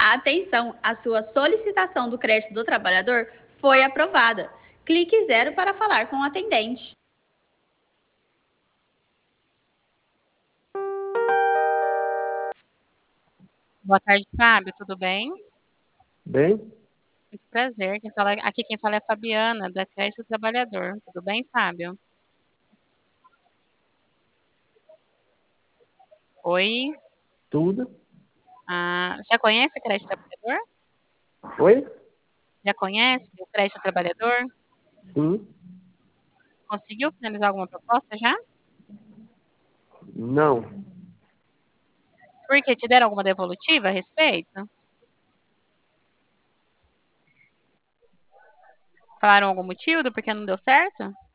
Atenção, a sua solicitação do crédito do trabalhador foi aprovada. Clique zero para falar com o atendente. Boa tarde, Fábio, tudo bem? Bem, Muito prazer. Aqui quem fala é a Fabiana, da Crédito do Trabalhador. Tudo bem, Fábio? Oi? tudo. Já conhece o Crédito do Trabalhador? Oi? Já conhece o Crédito do Trabalhador? Sim. Conseguiu finalizar alguma proposta já? Não. Por quê? Te deram alguma devolutiva a respeito? Falaram algum motivo do porquê não deu certo?